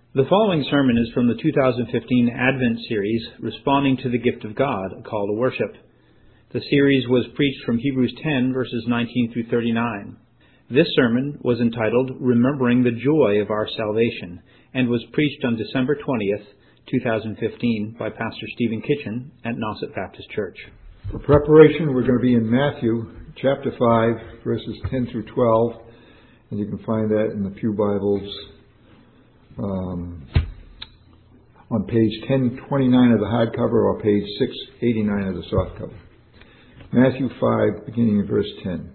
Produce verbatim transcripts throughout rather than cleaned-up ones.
The following sermon is from the two thousand fifteen Advent series, Responding to the Gift of God, a Call to Worship. The series was preached from Hebrews ten, verses nineteen through thirty-nine. This sermon was entitled, Remembering the Joy of Our Salvation, and was preached on December twentieth, two thousand fifteen, by Pastor Stephen Kitchen at Nauset Baptist Church. For preparation, we're going to be in Matthew chapter five, verses ten through twelve, and you can find that in the Pew Bibles um, on page ten twenty-nine of the hardcover or page six eighty-nine of the softcover. Matthew five, beginning in verse ten.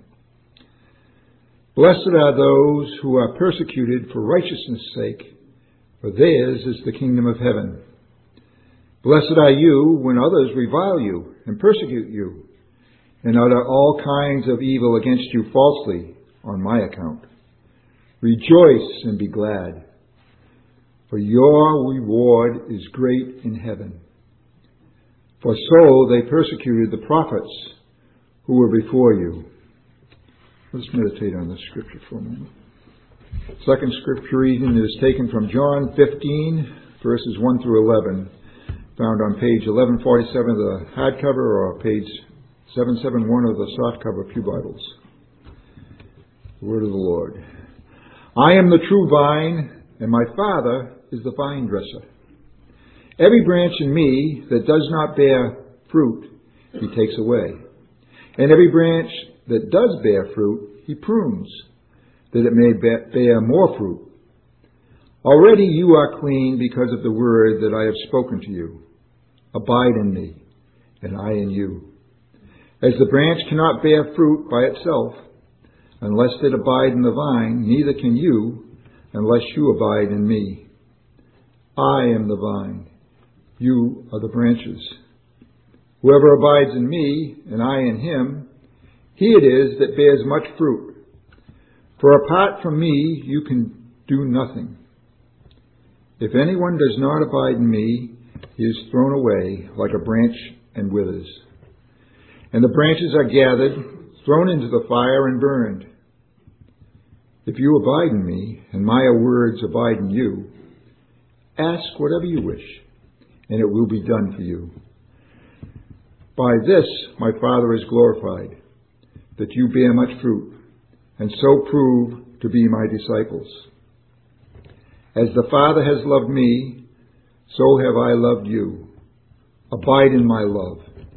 Blessed are those who are persecuted for righteousness' sake, for theirs is the kingdom of heaven. Blessed are you when others revile you and persecute you, and utter all kinds of evil against you falsely on my account. Rejoice and be glad, for your reward is great in heaven. For so they persecuted the prophets who were before you. Let's meditate on this scripture for a moment. Second scripture reading is taken from John fifteen, verses one through eleven, found on page eleven forty-seven of the hardcover or page seven seventy-one of the softcover Pew Bibles. The word of the Lord. I am the true vine, and my Father is the vine dresser. Every branch in me that does not bear fruit, he takes away. And every branch that does bear fruit, he prunes, that it may bear more fruit. Already you are clean because of the word that I have spoken to you. Abide in me, and I in you. As the branch cannot bear fruit by itself, unless it abide in the vine, neither can you, unless you abide in me. I am the vine, you are the branches. Whoever abides in me, and I in him, he it is that bears much fruit. For apart from me, you can do nothing. If anyone does not abide in me, he is thrown away like a branch and withers. And the branches are gathered, thrown into the fire and burned. If you abide in me, and my words abide in you, ask whatever you wish, and it will be done for you. By this my Father is glorified, that you bear much fruit, and so prove to be my disciples. As the Father has loved me, so have I loved you. Abide in my love.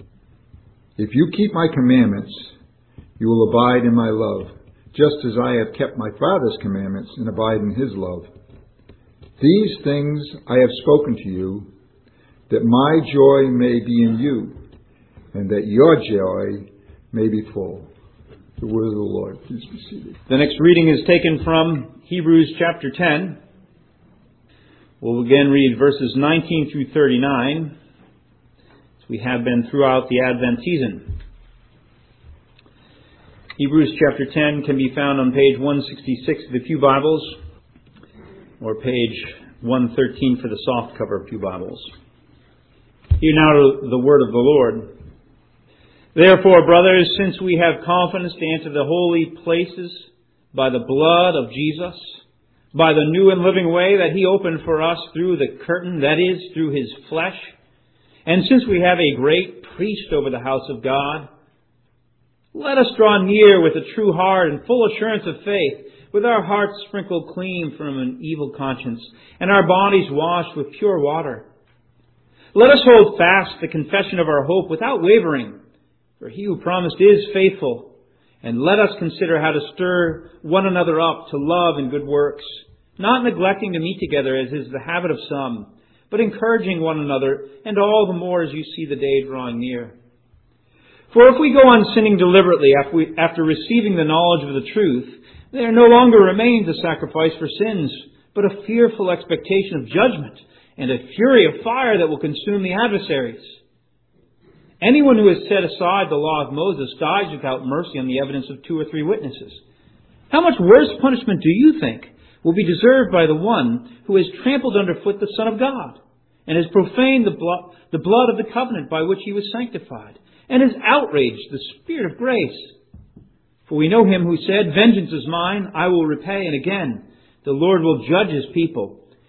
If you keep my commandments, you will abide in my love, just as I have kept my Father's commandments and abide in his love. These things I have spoken to you, that my joy may be in you, and that your joy may be full. The word of the Lord. Please be seated. The next reading is taken from Hebrews chapter ten. We'll again read verses nineteen through thirty-nine, as we have been throughout the Advent season. Hebrews chapter ten can be found on page one sixty-six of the Pew Bibles, or page one thirteen for the softcover Pew Bibles. Hear now the word of the Lord. Therefore, brothers, since we have confidence to enter the holy places by the blood of Jesus, by the new and living way that he opened for us through the curtain, that is, through his flesh, and since we have a great priest over the house of God, let us draw near with a true heart and full assurance of faith, with our hearts sprinkled clean from an evil conscience, and our bodies washed with pure water. Let us hold fast the confession of our hope without wavering, for he who promised is faithful. And let us consider how to stir one another up to love and good works, not neglecting to meet together as is the habit of some, but encouraging one another, and all the more as you see the day drawing near. For if we go on sinning deliberately after, we, after receiving the knowledge of the truth, there no longer remains a sacrifice for sins, but a fearful expectation of judgment and a fury of fire that will consume the adversaries. Anyone who has set aside the law of Moses dies without mercy on the evidence of two or three witnesses. How much worse punishment do you think will be deserved by the one who has trampled underfoot the Son of God, and has profaned the blood, the blood of the covenant by which he was sanctified, and has outraged the Spirit of grace? For we know him who said, Vengeance is mine, I will repay, and again, the Lord will judge his people.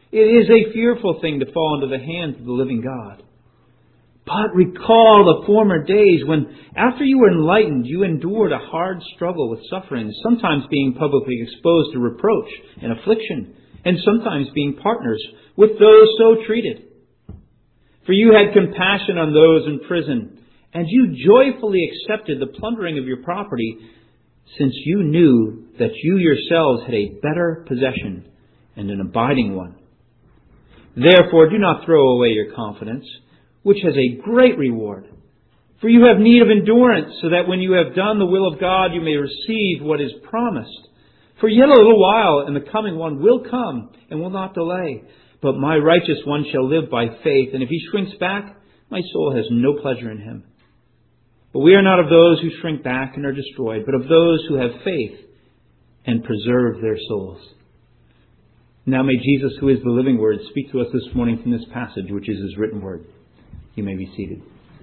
It is a fearful thing to fall into the hands of the living God. But recall the former days when, after you were enlightened, you endured a hard struggle with suffering, sometimes being publicly exposed to reproach and affliction, and sometimes being partners with those so treated. For you had compassion on those in prison, and you joyfully accepted the plundering of your property, since you knew that you yourselves had a better possession and an abiding one. Therefore, do not throw away your confidence, which has a great reward. For you have need of endurance, so that when you have done the will of God, you may receive what is promised. For yet a little while, and the coming one will come and will not delay. But my righteous one shall live by faith, and if he shrinks back, my soul has no pleasure in him. But we are not of those who shrink back and are destroyed, but of those who have faith and preserve their souls. Now may Jesus, who is the living Word, speak to us this morning from this passage, which is His written Word. You may be seated.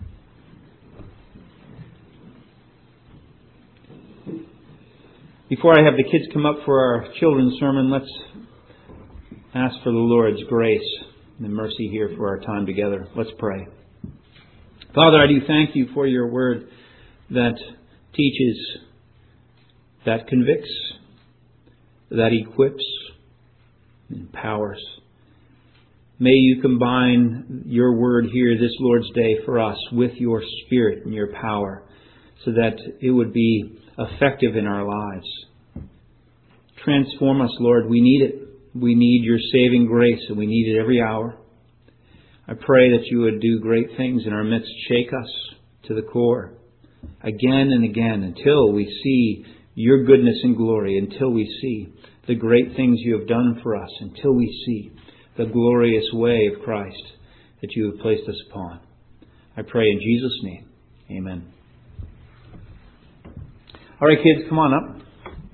Before I have the kids come up for our children's sermon, let's ask for the Lord's grace and mercy here for our time together. Let's pray. Father, I do thank You for Your Word that teaches, that convicts, that equips, empowers. May You combine Your Word here this Lord's Day for us with Your Spirit and Your power, so that it would be effective in our lives. Transform us, Lord. We need it. We need Your saving grace, and we need it every hour. I pray that You would do great things in our midst. Shake us to the core again and again until we see Your goodness and glory, until we see the great things You have done for us, until we see the glorious way of Christ that You have placed us upon. I pray in Jesus' name. Amen. All right, kids, come on up.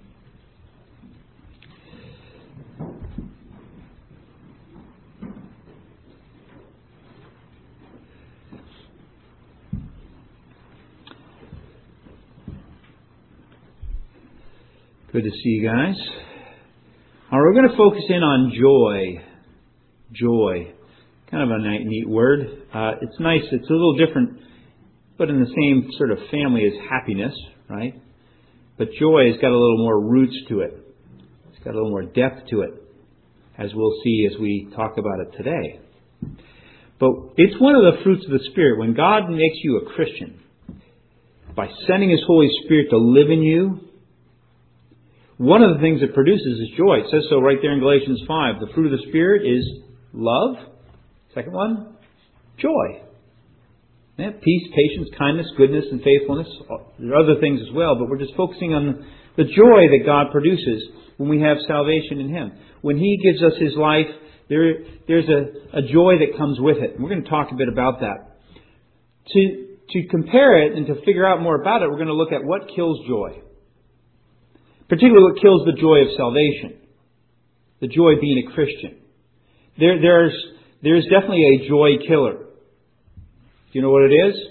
Good to see you guys. All right, we're going to focus in on joy. Joy. Kind of a neat word. Uh, it's nice. It's a little different, but in the same sort of family as happiness, right? But joy has got a little more roots to it. It's got a little more depth to it, as we'll see as we talk about it today. But it's one of the fruits of the Spirit. When God makes you a Christian, by sending His Holy Spirit to live in you, one of the things it produces is joy. It says so right there in Galatians five. The fruit of the Spirit is love. Second one, joy. Yeah, peace, patience, kindness, goodness, and faithfulness. There are other things as well, but we're just focusing on the joy that God produces when we have salvation in Him. When He gives us His life, there, there's a, a joy that comes with it. And we're going to talk a bit about that. To, to compare it and to figure out more about it, we're going to look at what kills joy. Particularly what kills the joy of salvation. The joy of being a Christian. There, there's, there's definitely a joy killer. Do you know what it is?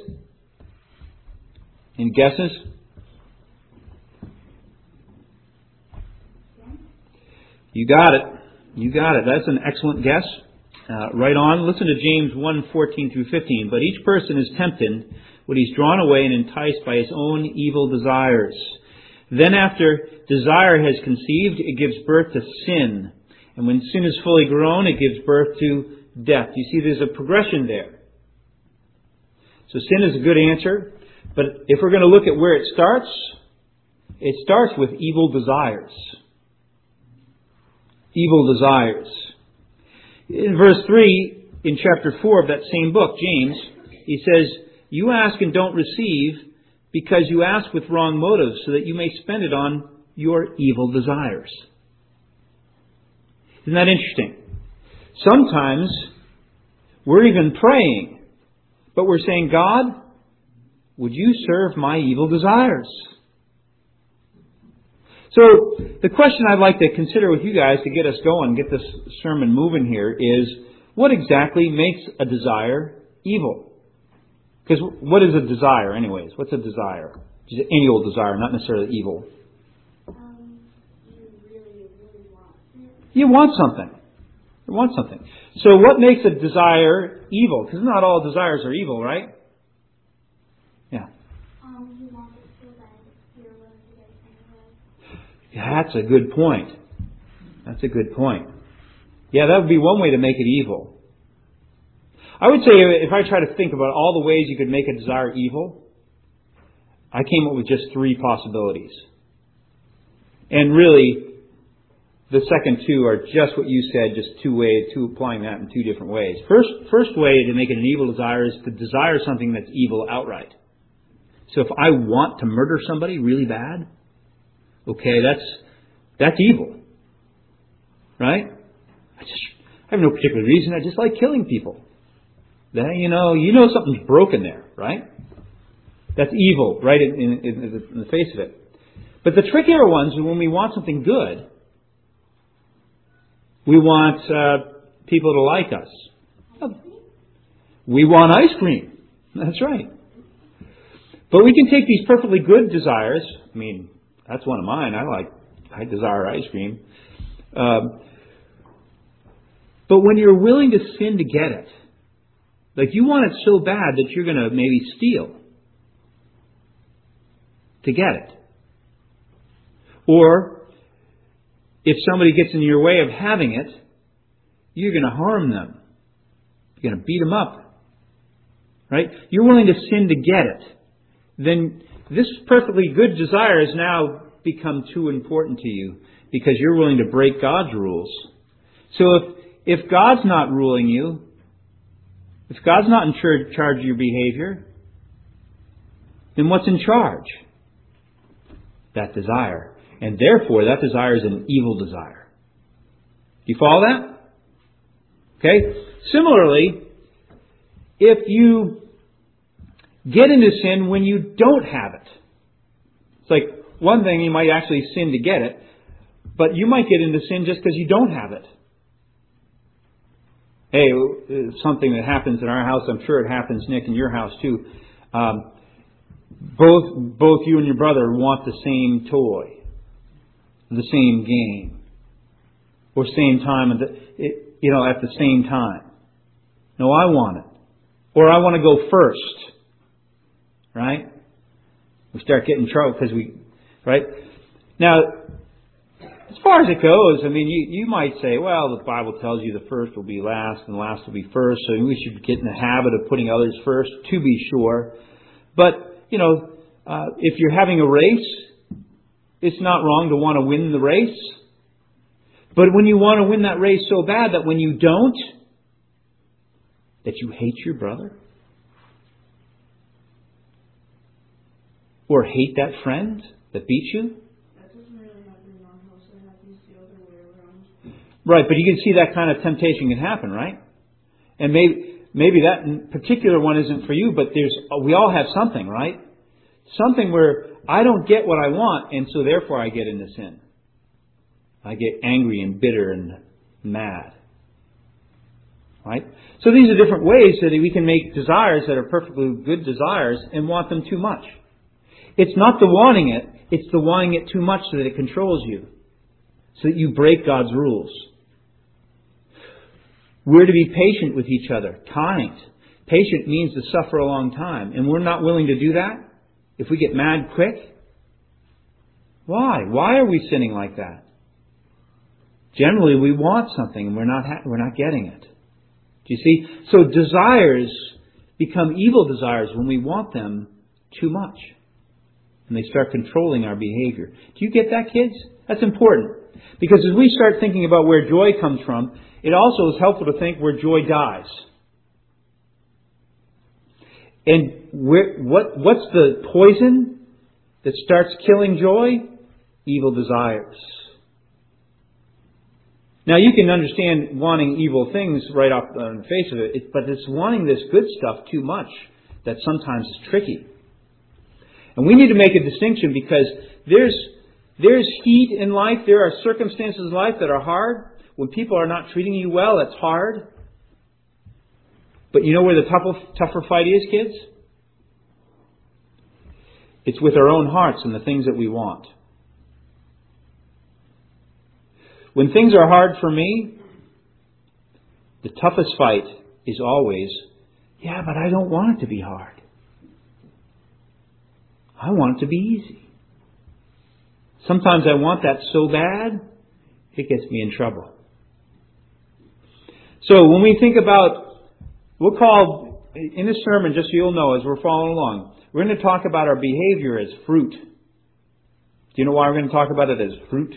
Any guesses? You got it. You got it. That's an excellent guess. Uh, right on. Listen to James one, fourteen through fifteen. But each person is tempted when he's drawn away and enticed by his own evil desires. Then after desire has conceived, it gives birth to sin. And when sin is fully grown, it gives birth to death. You see, there's a progression there. So sin is a good answer. But if we're going to look at where it starts, it starts with evil desires. Evil desires. In verse three, in chapter four of that same book, James, he says, "You ask and don't receive, because you ask with wrong motives, so that you may spend it on your evil desires." Isn't that interesting? Sometimes we're even praying, but we're saying, "God, would You serve my evil desires?" So the question I'd like to consider with you guys to get us going, get this sermon moving here, is what exactly makes a desire evil? Because what is a desire anyways? What's a desire? It's an annual desire, not necessarily evil. Um, you really, really want it. You want something. We want something. So what makes a desire evil? Because not all desires are evil, right? Yeah. Um, you want it so bad you're willing to get it anyway. Yeah, that's a good point. That's a good point. Yeah, that would be one way to make it evil. I would say if I try to think about all the ways you could make a desire evil, I came up with just three possibilities. And really, the second two are just what you said, just two ways, two applying that in two different ways. First, first way to make it an evil desire is to desire something that's evil outright. So if I want to murder somebody really bad, okay, that's that's evil, right? I just I have no particular reason. I just like killing people. Then you know, you know something's broken there, right? That's evil, right in, in, in the face of it. But the trickier ones are when we want something good. We want uh, people to like us. We want ice cream. That's right. But we can take these perfectly good desires. I mean, that's one of mine. I like, I desire ice cream. Um, but when you're willing to sin to get it, like you want it so bad that you're going to maybe steal to get it. Or if somebody gets in your way of having it, you're going to harm them. You're going to beat them up. Right? You're willing to sin to get it. Then this perfectly good desire has now become too important to you because you're willing to break God's rules. So if, if God's not ruling you, if God's not in charge of your behavior, then what's in charge? That desire. And therefore, that desire is an evil desire. Do you follow that? Okay? Similarly, if you get into sin when you don't have it. It's like one thing, you might actually sin to get it, but you might get into sin just because you don't have it. Hey, it's something that happens in our house. I'm sure it happens, Nick, in your house too. Um, both both you and your brother want the same toy, the same game, or same time at the you know at the same time. No, I want it, or I want to go first. Right? We start getting in trouble because we, right? Now, as far as it goes, I mean, you, you might say, well, the Bible tells you the first will be last and the last will be first, so we should get in the habit of putting others first, to be sure. But, you know, uh, if you're having a race, it's not wrong to want to win the race. But when you want to win that race so bad that when you don't, that you hate your brother, or hate that friend that beat you? That doesn't really happen in our house. It happens the other way around. Right, but you can see that kind of temptation can happen, right? And maybe maybe that particular one isn't for you, but there's we all have something, right? Something where I don't get what I want, and so therefore I get into sin. I get angry and bitter and mad. Right? So these are different ways that we can make desires that are perfectly good desires and want them too much. It's not the wanting it, it's the wanting it too much so that it controls you. So that you break God's rules. We're to be patient with each other, kind. Patient means to suffer a long time. And we're not willing to do that? If we get mad quick? Why? Why are we sinning like that? Generally, we want something and we're not ha- we're not getting it. Do you see? So desires become evil desires when we want them too much. And they start controlling our behavior. Do you get that, kids? That's important. Because as we start thinking about where joy comes from, it also is helpful to think where joy dies. And where, what, what's the poison that starts killing joy? Evil desires. Now you can understand wanting evil things right off on the face of it, but it's wanting this good stuff too much that sometimes is tricky. And we need to make a distinction because there's there's heat in life. There are circumstances in life that are hard. When people are not treating you well, it's hard. But you know where the tougher, tougher fight is, kids? It's with our own hearts and the things that we want. When things are hard for me, The toughest fight is always, yeah, but I don't want it to be hard. I want it to be easy. Sometimes I want that so bad, it gets me in trouble. So when we think about, we'll call, in this sermon, just so you'll know as we're following along, we're going to talk about our behavior as fruit. Do you know why we're going to talk about it as fruit?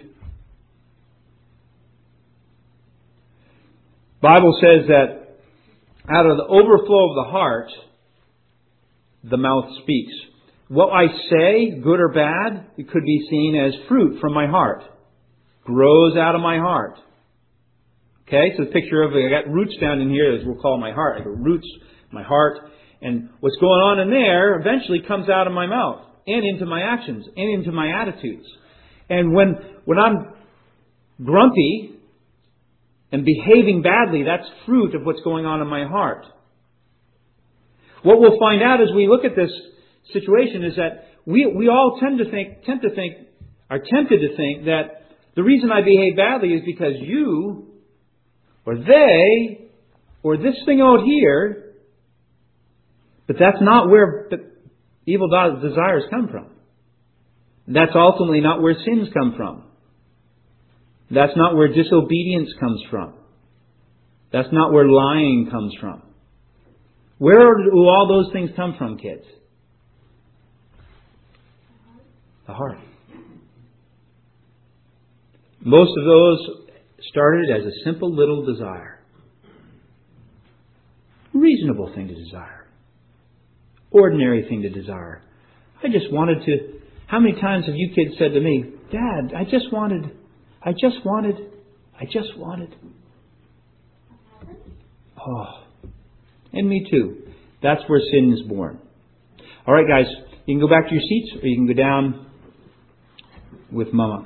The Bible says that out of the overflow of the heart, the mouth speaks. What I say, good or bad, it could be seen as fruit from my heart. Grows out of my heart. Okay, so the picture of, I got roots down in here, as we'll call my heart. I got roots, my heart, and what's going on in there eventually comes out of my mouth, and into my actions, and into my attitudes. And when, when I'm grumpy and behaving badly, that's fruit of what's going on in my heart. What we'll find out as we look at this situation is that we we all tend to think, tend to think, are tempted to think that the reason I behave badly is because you, or they, or this thing out here, but that's not where the evil desires come from. That's ultimately not where sins come from. That's not where disobedience comes from. That's not where lying comes from. Where do all those things come from, kids? The heart. Most of those started as a simple little desire. Reasonable thing to desire. Ordinary thing to desire. I just wanted to... How many times have you kids said to me, Dad, I just wanted... I just wanted... I just wanted... Oh. And me too. That's where sin is born. All right, guys. You can go back to your seats or you can go down with Mama.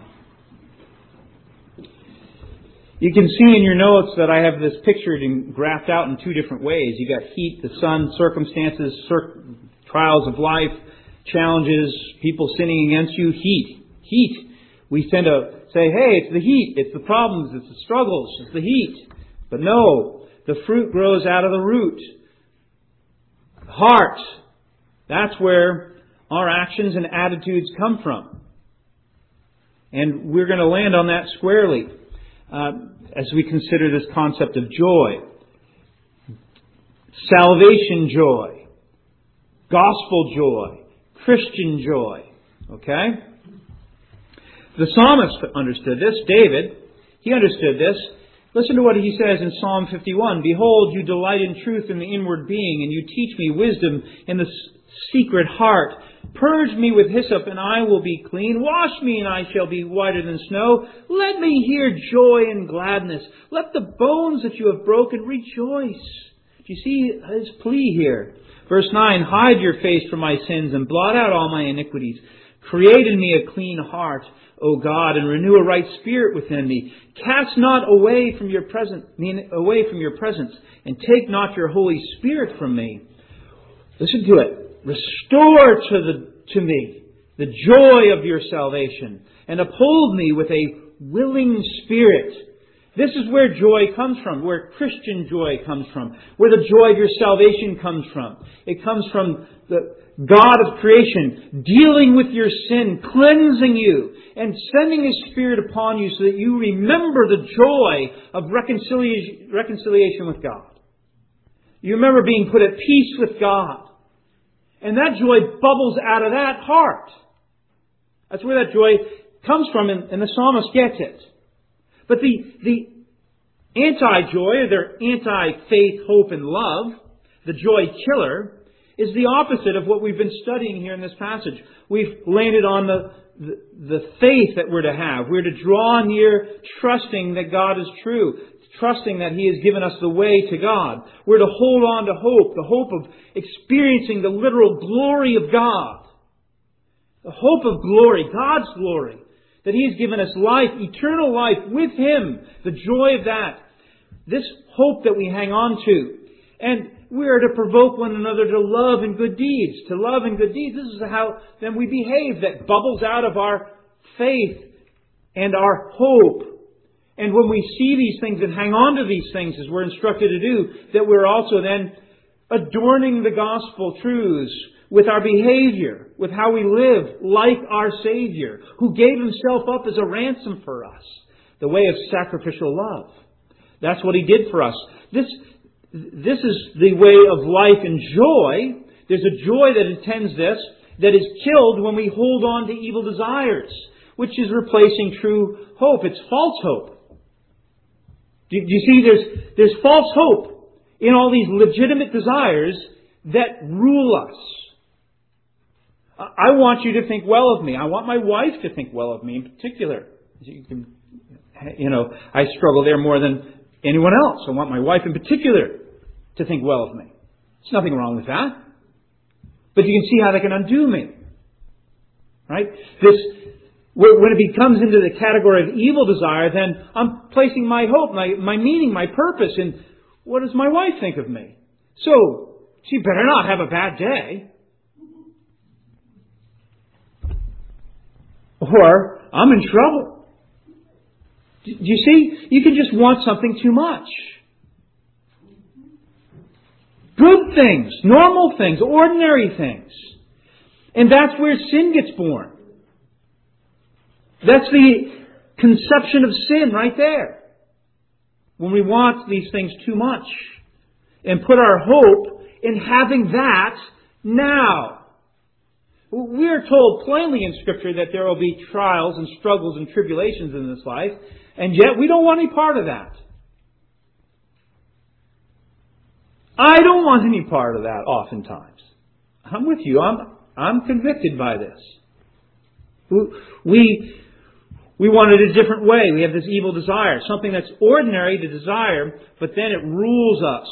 You can see in your notes that I have this pictured and graphed out in two different ways. You got heat, the sun, circumstances, cir- trials of life, challenges, people sinning against you. Heat. Heat. We tend to say, hey, it's the heat, it's the problems, it's the struggles, it's the heat. But no, the fruit grows out of the root. Heart. That's where our actions and attitudes come from. And we're going to land on that squarely uh, as we consider this concept of joy. Salvation joy. Gospel joy. Christian joy. Okay? The psalmist understood this. David, he understood this. Listen to what he says in Psalm fifty-one. Behold, you delight in truth in the inward being, and you teach me wisdom in the secret heart. Purge me with hyssop, and I will be clean. Wash me, and I shall be whiter than snow. Let me hear joy and gladness. Let the bones that you have broken rejoice. Do you see his plea here? Verse nine, hide your face from my sins and blot out all my iniquities. Create in me a clean heart, O God, and renew a right spirit within me. Cast not away from your presence, away from your presence, and take not your Holy Spirit from me. Listen to it. Restore to the to me the joy of your salvation, and uphold me with a willing spirit. This is where joy comes from, where Christian joy comes from, where the joy of your salvation comes from. It comes from the God of creation dealing with your sin, cleansing you, and sending His Spirit upon you so that you remember the joy of reconciliation, reconciliation with God. You remember being put at peace with God. And that joy bubbles out of that heart. That's where that joy comes from, and, and the psalmist gets it. But the, the anti-joy, or anti-faith, hope, and love, the joy killer, is the opposite of what we've been studying here in this passage. We've landed on the, the, the faith that we're to have. We're to draw near trusting that God is true, trusting that He has given us the way to God. We're to hold on to hope, the hope of experiencing the literal glory of God. The hope of glory, God's glory. That He has given us life, eternal life with Him. The joy of that. This hope that we hang on to. And we are to provoke one another to love and good deeds. To love and good deeds. This is how then we behave. That bubbles out of our faith and our hope. And when we see these things and hang on to these things as we're instructed to do, that we're also then adorning the gospel truths with our behavior, with how we live like our Savior, who gave Himself up as a ransom for us, the way of sacrificial love. That's what He did for us. This, this is the way of life and joy. There's a joy that attends this that is killed when we hold on to evil desires, which is replacing true hope. It's false hope. Do you see, there's, there's false hope in all these legitimate desires that rule us. I want you to think well of me. I want my wife to think well of me in particular. You can, you know, I struggle there more than anyone else. I want my wife in particular to think well of me. There's nothing wrong with that. But you can see how that can undo me. Right? This, when it becomes into the category of evil desire, then I'm placing my hope, my, my meaning, my purpose in what does my wife think of me? So, she better not have a bad day. Or, I'm in trouble. Do you see? You can just want something too much. Good things, normal things, ordinary things. And that's where sin gets born. That's the conception of sin right there. When we want these things too much and put our hope in having that now. We are told plainly in Scripture that there will be trials and struggles and tribulations in this life, and yet we don't want any part of that. I don't want any part of that oftentimes. I'm with you. I'm, I'm convicted by this. We, we want it a different way. We have this evil desire, something that's ordinary to desire, but then it rules us.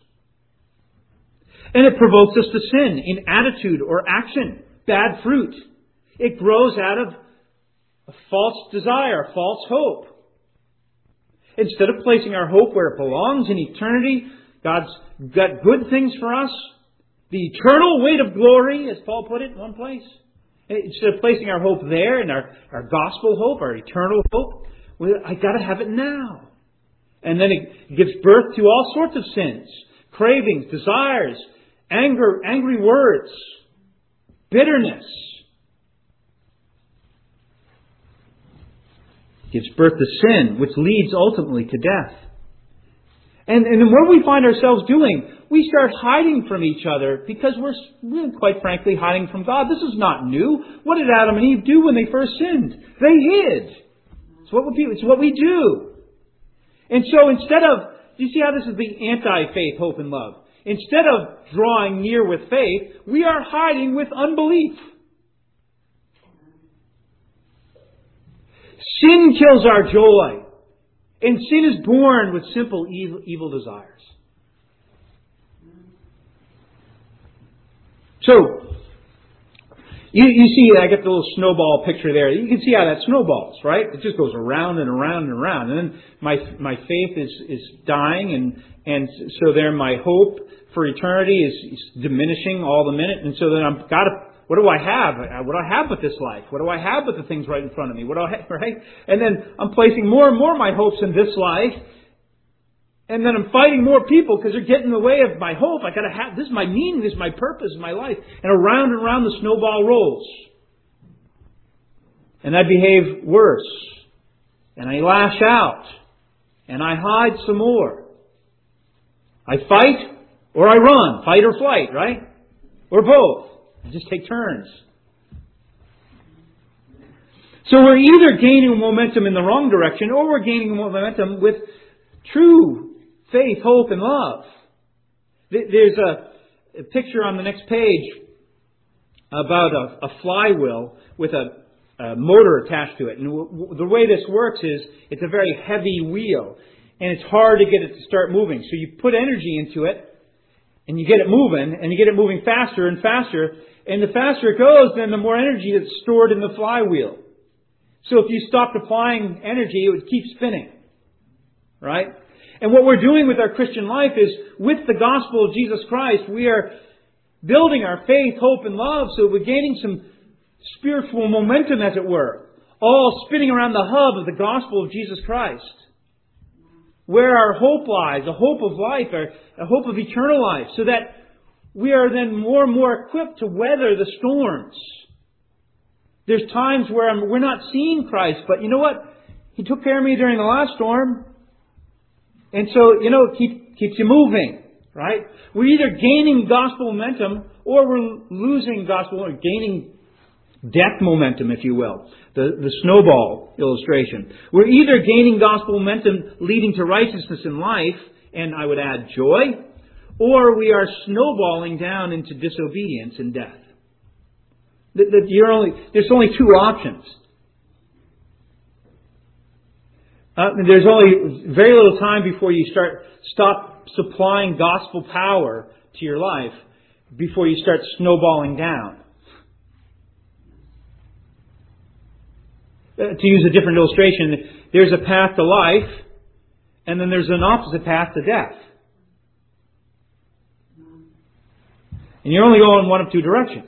And it provokes us to sin in attitude or action. Bad fruit. It grows out of a false desire, a false hope. Instead of placing our hope where it belongs in eternity, God's got good things for us. The eternal weight of glory, as Paul put it in one place. Instead of placing our hope there in our, our gospel hope, our eternal hope, well, I got to have it now. And then it gives birth to all sorts of sins, cravings, desires, anger, angry words, bitterness. Gives birth to sin, which leads ultimately to death. And, and then what we find ourselves doing, we start hiding from each other because we're, we're quite frankly hiding from God. This is not new. What did Adam and Eve do when they first sinned? They hid. It's what we, it's what we do. And so instead of, do you see how this is the anti-faith, hope, and love? Instead of drawing near with faith, we are hiding with unbelief. Sin kills our joy. And sin is born with simple evil, evil desires. So, you, you see, I get the little snowball picture there. You can see how that snowballs, right? It just goes around and around and around. And then my my faith is, is dying, and, and so there my hope for eternity is, is diminishing all the minute. And so then I've got to, what do I have? What do I have with this life? What do I have with the things right in front of me? What do I have, right? And then I'm placing more and more of my hopes in this life. And then I'm fighting more people because they're getting in the way of my hope. I got to have, this is my meaning, this is my purpose in my life. And around and around the snowball rolls. And I behave worse. And I lash out. And I hide some more. I fight or I run. Fight or flight, right? Or both. I just take turns. So we're either gaining momentum in the wrong direction or we're gaining momentum with true faith, hope, and love. There's a, a picture on the next page about a, a flywheel with a, a motor attached to it. And w- the way this works is it's a very heavy wheel. And it's hard to get it to start moving. So you put energy into it and you get it moving and you get it moving faster and faster. And the faster it goes, then the more energy is stored in the flywheel. So if you stopped applying energy, it would keep spinning. Right? And what we're doing with our Christian life is, with the gospel of Jesus Christ, we are building our faith, hope, and love, so we're gaining some spiritual momentum, as it were, all spinning around the hub of the gospel of Jesus Christ. where our hope lies, a hope of life, a hope of eternal life, so that we are then more and more equipped to weather the storms. There's times where I'm, we're not seeing Christ, but you know what? He took care of me during the last storm. And so, you know, it keep, keeps you moving, right? We're either gaining gospel momentum or we're losing gospel or gaining death momentum, if you will. The, the snowball illustration. We're either gaining gospel momentum leading to righteousness in life, and I would add joy, or we are snowballing down into disobedience and death. That, that you're only, there's only two options. Uh, there's only very little time before you start stop supplying gospel power to your life before you start snowballing down. Uh, to use a different illustration, there's a path to life, and then there's an opposite path to death. And you're only going one of two directions.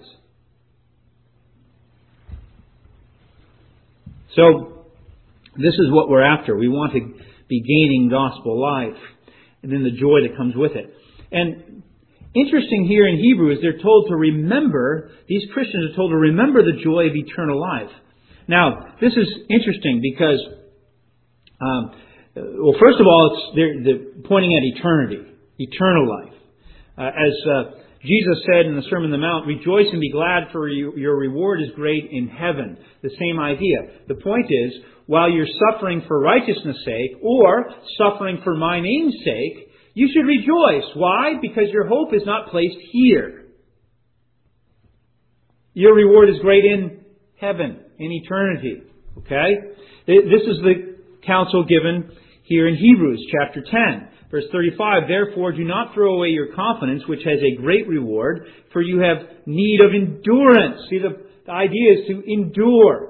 So, this is what we're after. We want to be gaining gospel life, and then the joy that comes with it. And interesting here in Hebrews, they're told to remember, these Christians are told to remember the joy of eternal life. Now, this is interesting because, um, well, first of all, it's they're, they're pointing at eternity, eternal life. Uh, as uh, Jesus said in the Sermon on the Mount, rejoice and be glad, for you, your reward is great in heaven. The same idea. The point is, while you're suffering for righteousness' sake or suffering for my name's sake, you should rejoice. Why? Because your hope is not placed here. Your reward is great in heaven, in eternity. Okay? This is the counsel given here in Hebrews chapter ten. Verse thirty-five, therefore do not throw away your confidence, which has a great reward, for you have need of endurance. See, the, the idea is to endure.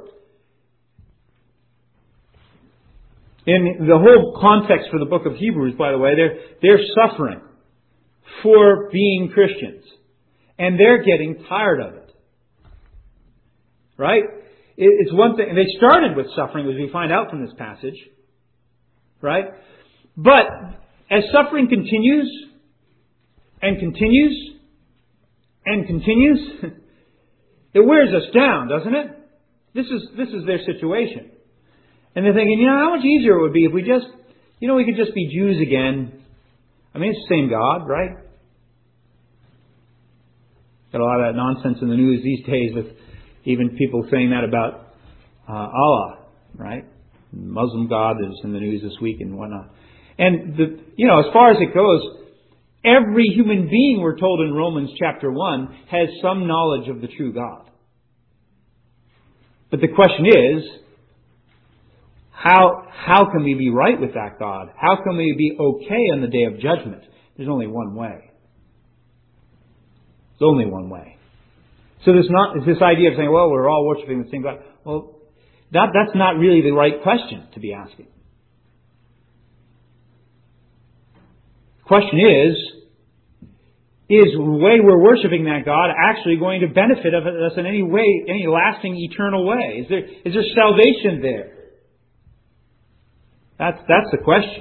In the whole context for the book of Hebrews, by the way, they're, they're suffering for being Christians. And they're getting tired of it. Right? It's one thing, and they started with suffering, as we find out from this passage. Right? But as suffering continues, and continues, and continues, it wears us down, doesn't it? This is, this is their situation. And they're thinking, you know, how much easier it would be if we just, you know, we could just be Jews again. I mean, it's the same God, right? Got a lot of that nonsense in the news these days with even people saying that about uh, Allah, right? Muslim God is in the news this week and whatnot. And, the, you know, as far as it goes, every human being, we're told in Romans chapter one, has some knowledge of the true God. But the question is, How how can we be right with that God? How can we be okay on the day of judgment? There's only one way. There's only one way. So there's not it's this idea of saying, well, we're all worshiping the same God. Well, that that's not really the right question to be asking. The question is, is the way we're worshiping that God actually going to benefit us in any way, any lasting eternal way? Is there is there salvation there? That's that's the question.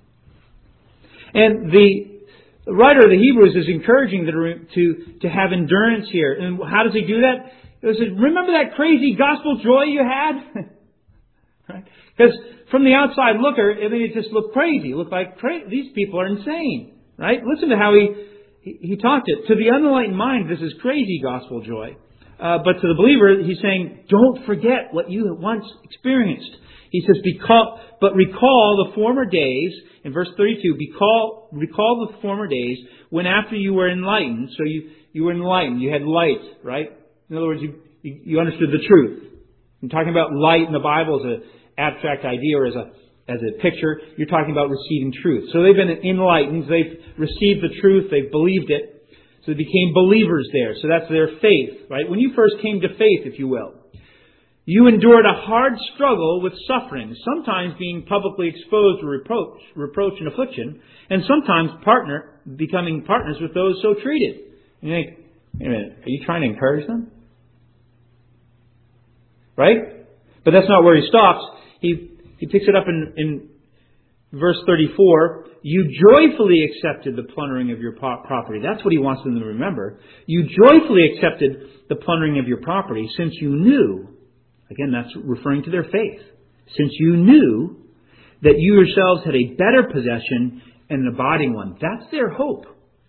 And the writer of the Hebrews is encouraging them to, to have endurance here. And how does he do that? He says, remember that crazy gospel joy you had? Right? Because from the outside looker, I mean, it just looked crazy. It looked like cra- these people are insane. Right? Listen to how he, he, he talked it. To the unenlightened mind, this is crazy gospel joy. Uh, but to the believer, he's saying, don't forget what you once experienced. He says, "Because, but recall the former days," in verse thirty-two, recall, recall the former days when after you were enlightened, so you, you were enlightened, you had light, right? In other words, you, you, you understood the truth. I'm talking about light in the Bible as an abstract idea or as a, as a picture. You're talking about receiving truth. So they've been enlightened, they've received the truth, they've believed it, so they became believers there. So that's their faith, right? When you first came to faith, if you will. You endured a hard struggle with suffering, sometimes being publicly exposed to reproach, reproach and affliction, and sometimes partner becoming partners with those so treated. And you think, wait a minute, are you trying to encourage them? Right? But that's not where he stops. He he picks it up in, in Verse thirty-four, you joyfully accepted the plundering of your property. That's what he wants them to remember. You joyfully accepted the plundering of your property since you knew, again, that's referring to their faith, since you knew that you yourselves had a better possession and an abiding one. That's their hope.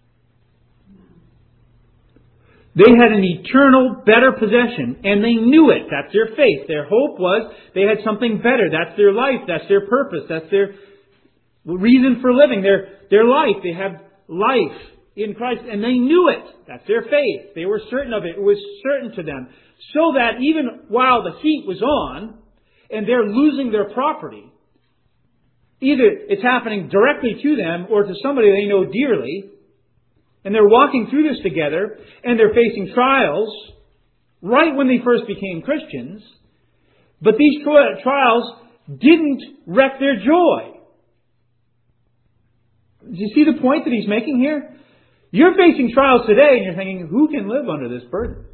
They had an eternal, better possession, and they knew it. That's their faith. Their hope was they had something better. That's their life. That's their purpose. That's their reason for living. Their, their life. They have life in Christ, and they knew it. That's their faith. They were certain of it. It was certain to them. So that even while the heat was on, and they're losing their property, either it's happening directly to them or to somebody they know dearly, and they're walking through this together, and they're facing trials right when they first became Christians, but these trials didn't wreck their joy. Do you see the point that he's making here? You're facing trials today, and you're thinking, who can live under this burden?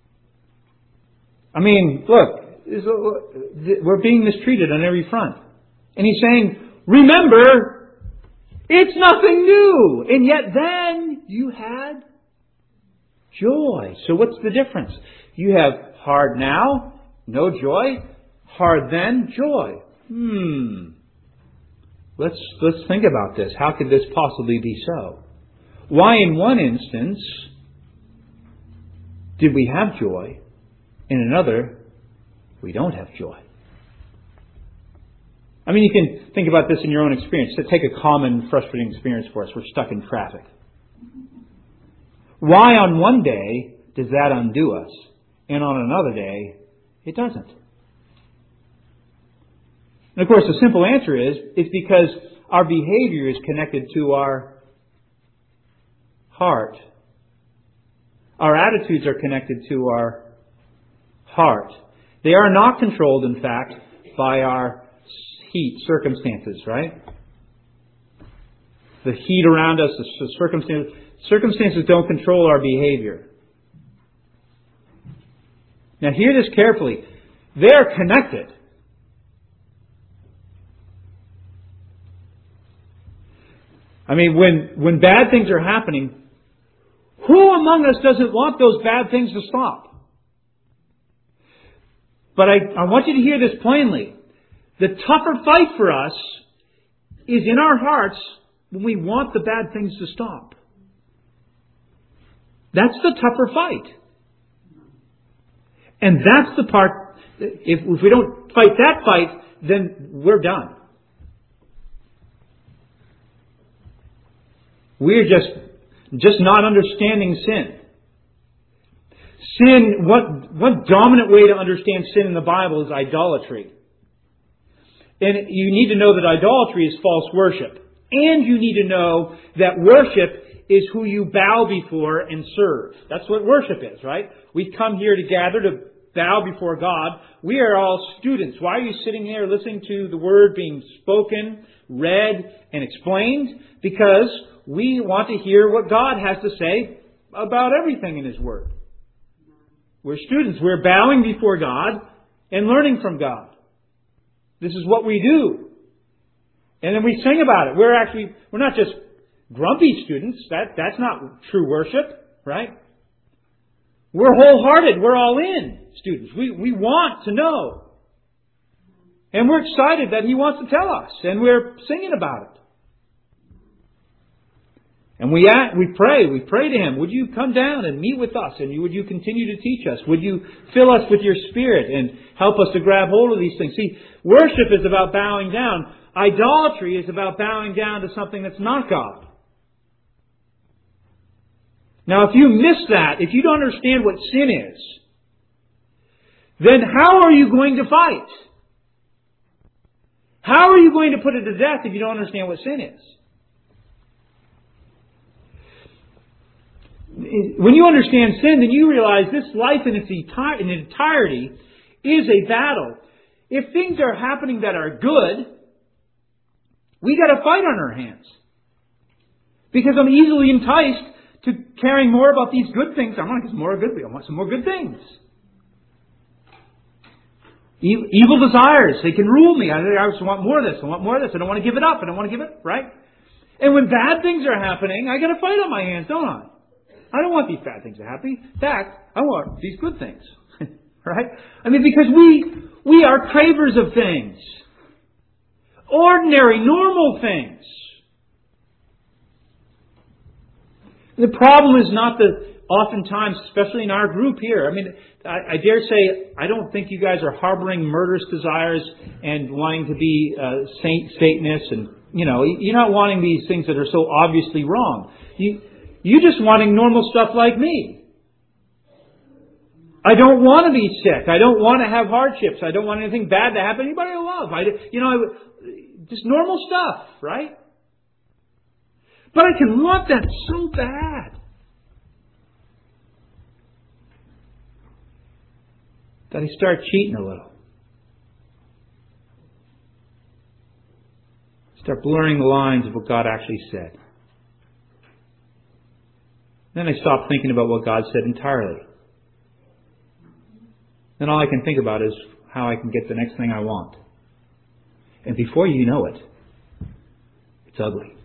I mean, look, we're being mistreated on every front. And he's saying, remember, it's nothing new. And yet then you had joy. So what's the difference? You have hard now, no joy. Hard then, joy. Hmm. Let's, let's think about this. How could this possibly be so? Why in one instance did we have joy? In another, we don't have joy. I mean, you can think about this in your own experience. So take a common frustrating experience for us. We're stuck in traffic. Why on one day does that undo us? And on another day, it doesn't. And of course, the simple answer is, it's because our behavior is connected to our heart. Our attitudes are connected to our heart. They are not controlled, in fact, by our heat circumstances, right? The heat around us, the circumstances, circumstances don't control our behavior. Now hear this carefully. They're connected. I mean, when, when bad things are happening, who among us doesn't want those bad things to stop? But I, I want you to hear this plainly. The tougher fight for us is in our hearts when we want the bad things to stop. That's the tougher fight. And that's the part, if, if we don't fight that fight, then we're done. We're just, just not understanding sin. Sin, what, one dominant way to understand sin in the Bible is idolatry. And you need to know that idolatry is false worship. And you need to know that worship is who you bow before and serve. That's what worship is, right? We come here to gather to bow before God. We are all students. Why are you sitting there listening to the Word being spoken, read, and explained? Because we want to hear what God has to say about everything in His Word. We're students. We're bowing before God and learning from God. This is what we do. And then we sing about it. We're actually, we're not just grumpy students. That, that's not true worship, right? We're wholehearted. We're all in students. We, we want to know. And we're excited that He wants to tell us. And we're singing about it. And we act, we pray, we pray to Him. Would you come down and meet with us? And would you continue to teach us? Would you fill us with your Spirit and help us to grab hold of these things? See, worship is about bowing down. Idolatry is about bowing down to something that's not God. Now, if you miss that, if you don't understand what sin is, then how are you going to fight? How are you going to put it to death if you don't understand what sin is? When you understand sin, then you realize this life in its enti- in entirety is a battle. If things are happening that are good, we got a fight on our hands. Because I'm easily enticed to caring more about these good things. I want some more good things. I want some more good things. E- evil desires, they can rule me. I, I just want more of this. I want more of this. I don't want to give it up. I don't want to give it, right? And when bad things are happening, I got a fight on my hands, don't I? I don't want these bad things to happen. In fact, I want these good things. Right? I mean, because we we are cravers of things. Ordinary, normal things. The problem is not the, oftentimes, especially in our group here, I mean, I, I dare say, I don't think you guys are harboring murderous desires and wanting to be uh, saint, Satanists, and, you know, you're not wanting these things that are so obviously wrong. You, you're just wanting normal stuff like me. I don't want to be sick. I don't want to have hardships. I don't want anything bad to happen to anybody I love. I, you know, I, just normal stuff, right? But I can want that so bad that I start cheating a little. Start blurring the lines of what God actually said. Then I stop thinking about what God said entirely. Then all I can think about is how I can get the next thing I want. And before you know it, it's ugly.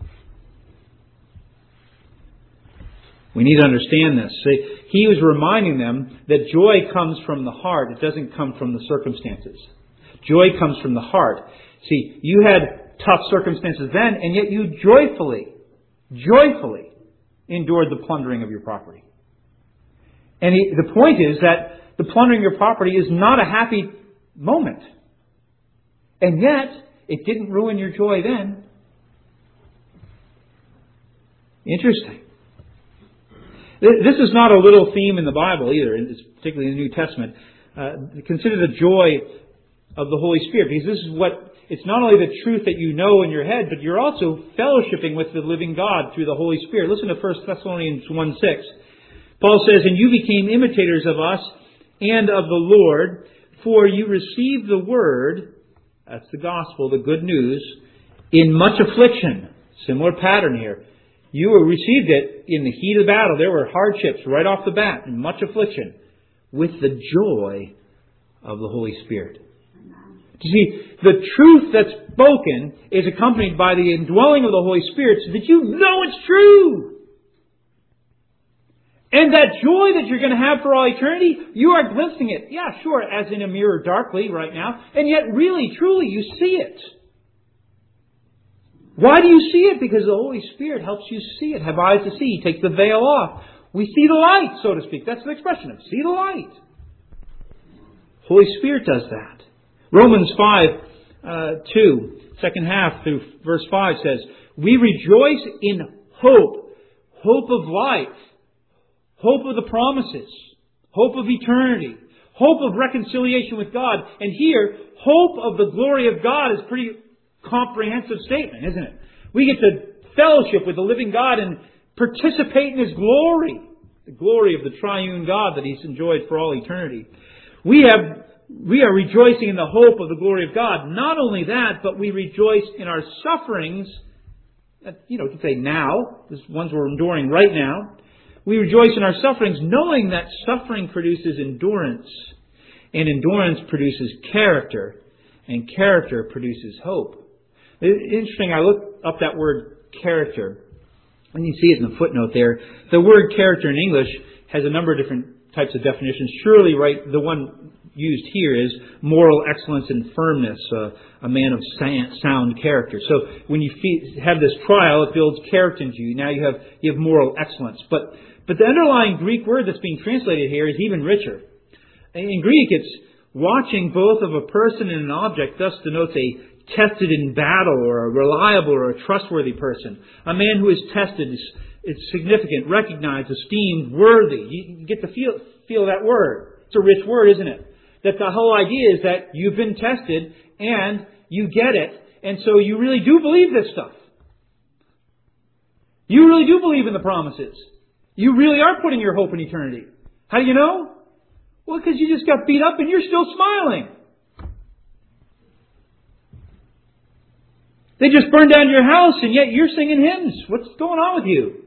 We need to understand this. See, he was reminding them that joy comes from the heart. It doesn't come from the circumstances. Joy comes from the heart. See, you had tough circumstances then, and yet you joyfully, joyfully endured the plundering of your property. And he, the point is that the plundering of your property is not a happy moment. And yet, it didn't ruin your joy then. Interesting. This is not a little theme in the Bible either, it's particularly in the New Testament. Uh, consider the joy of the Holy Spirit, because this is what, it's not only the truth that you know in your head, but you're also fellowshipping with the living God through the Holy Spirit. Listen to First Thessalonians one six. Paul says, "And you became imitators of us and of the Lord, for you received the word," that's the gospel, the good news, "in much affliction." Similar pattern here. You received it in the heat of the battle. There were hardships right off the bat, and much affliction, with the joy of the Holy Spirit. You see, the truth that's spoken is accompanied by the indwelling of the Holy Spirit, so that you know it's true. And that joy that you're going to have for all eternity, you are glimpsing it. Yeah, sure, as in a mirror darkly right now. And yet, really, truly, you see it. Why do you see it? Because the Holy Spirit helps you see it. Have eyes to see. He takes the veil off. We see the light, so to speak. That's the expression of see the light. Holy Spirit does that. Romans five, uh, two, second half through verse five says, "We rejoice in hope, hope of life, hope of the promises, hope of eternity, hope of reconciliation with God." And here, hope of the glory of God is a pretty comprehensive statement, isn't it? We get to fellowship with the living God and participate in His glory, the glory of the triune God that He's enjoyed for all eternity. We have, we are rejoicing in the hope of the glory of God. Not only that, but we rejoice in our sufferings. You know, you could say now, the ones we're enduring right now. We rejoice in our sufferings, knowing that suffering produces endurance, and endurance produces character, and character produces hope. Interesting, I looked up that word character, and you see it in the footnote there. The word character in English has a number of different types of definitions. Surely, right, the one used here is moral excellence and firmness, uh, a man of sound character. So when you have this trial, it builds character into you. Now you have you have moral excellence. But but the underlying Greek word that's being translated here is even richer. In Greek, it's watching both of a person and an object, thus denotes a tested in battle, or a reliable or a trustworthy person. A man who is tested is, is significant, recognized, esteemed, worthy. You get to feel feel that word. It's a rich word, isn't it? That the whole idea is that you've been tested and you get it, and so you really do believe this stuff. You really do believe in the promises. You really are putting your hope in eternity. How do you know? Well, because you just got beat up and you're still smiling. They just burned down your house and yet you're singing hymns. What's going on with you?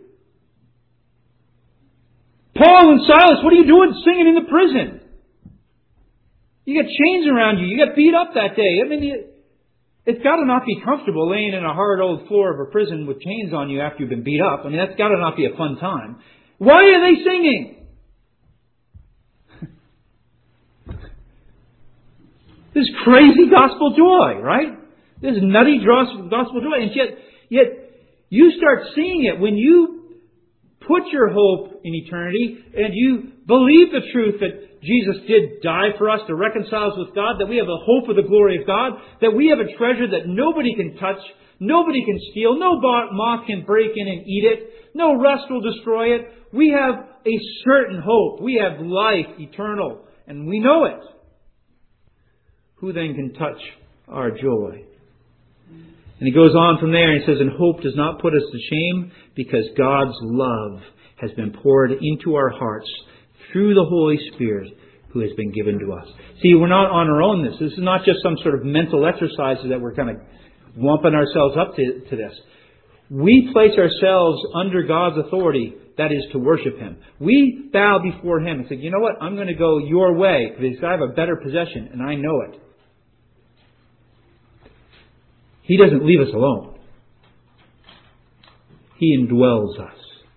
Paul and Silas, what are you doing singing in the prison? You got chains around you. You got beat up that day. I mean, you, it's got to not be comfortable laying in a hard old floor of a prison with chains on you after you've been beat up. I mean, that's got to not be a fun time. Why are they singing? This crazy gospel joy, right? This nutty gospel joy. And yet, yet you start seeing it when you put your hope in eternity and you believe the truth that Jesus did die for us to reconcile us with God, that we have a hope of the glory of God, that we have a treasure that nobody can touch, nobody can steal, no moth can break in and eat it, no rust will destroy it. We have a certain hope. We have life eternal, and we know it. Who then can touch our joy? And he goes on from there and he says, and hope does not put us to shame because God's love has been poured into our hearts through the Holy Spirit who has been given to us. See, we're not on our own this. This is not just some sort of mental exercises that we're kind of wumping ourselves up to, to this. We place ourselves under God's authority, that is to worship Him. We bow before Him and say, you know what, I'm going to go your way because I have a better possession and I know it. He doesn't leave us alone. He indwells us.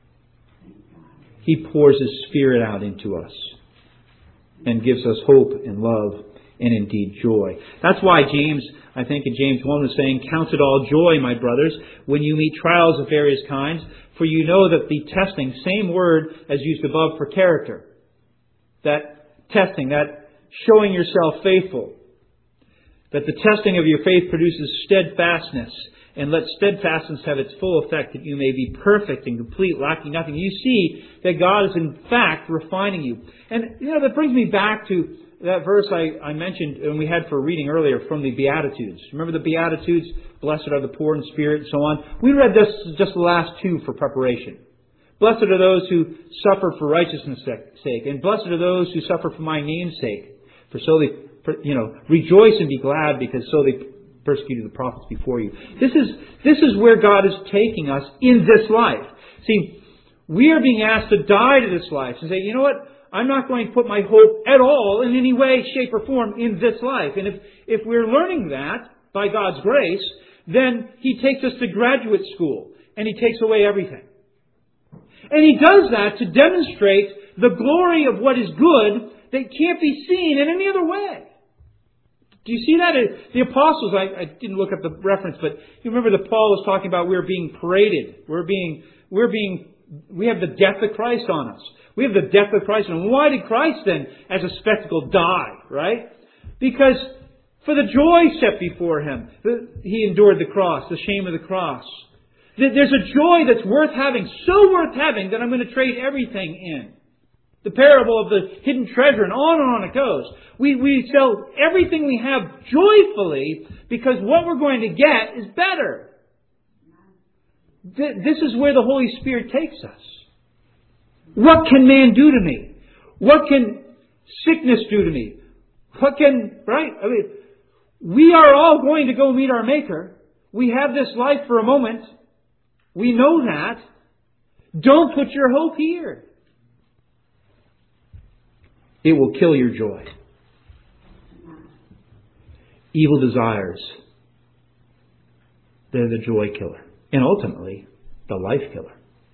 He pours His Spirit out into us and gives us hope and love and indeed joy. That's why James, I think in James one was saying, count it all joy, my brothers, when you meet trials of various kinds, for you know that the testing, same word as used above for character, that testing, that showing yourself faithful, that the testing of your faith produces steadfastness, and let steadfastness have its full effect, that you may be perfect and complete, lacking nothing. You see that God is in fact refining you. And, you know, that brings me back to that verse I, I mentioned and we had for reading earlier from the Beatitudes. Remember the Beatitudes? Blessed are the poor in spirit and so on. We read this just the last two for preparation. Blessed are those who suffer for righteousness' sake, and blessed are those who suffer for my name's sake. For so they You know, rejoice and be glad because so they persecuted the prophets before you. This is, this is where God is taking us in this life. See, we are being asked to die to this life and say, you know what? I'm not going to put my hope at all in any way, shape, or form in this life. And if, if we're learning that by God's grace, then He takes us to graduate school and He takes away everything. And He does that to demonstrate the glory of what is good that can't be seen in any other way. Do you see that? The apostles, I, I didn't look up the reference, but you remember that Paul was talking about we're being paraded. We're being, we're being, we have the death of Christ on us. We have the death of Christ on us. Why did Christ then, as a spectacle, die? Right? Because for the joy set before Him, He endured the cross, the shame of the cross. There's a joy that's worth having, so worth having that I'm going to trade everything in. The parable of the hidden treasure, and on and on it goes. We, we sell everything we have joyfully because what we're going to get is better. This is where the Holy Spirit takes us. What can man do to me? What can sickness do to me? What can, right? I mean, we are all going to go meet our Maker. We have this life for a moment. We know that. Don't put your hope here. It will kill your joy. Evil desires, they're the joy killer. And ultimately, the life killer.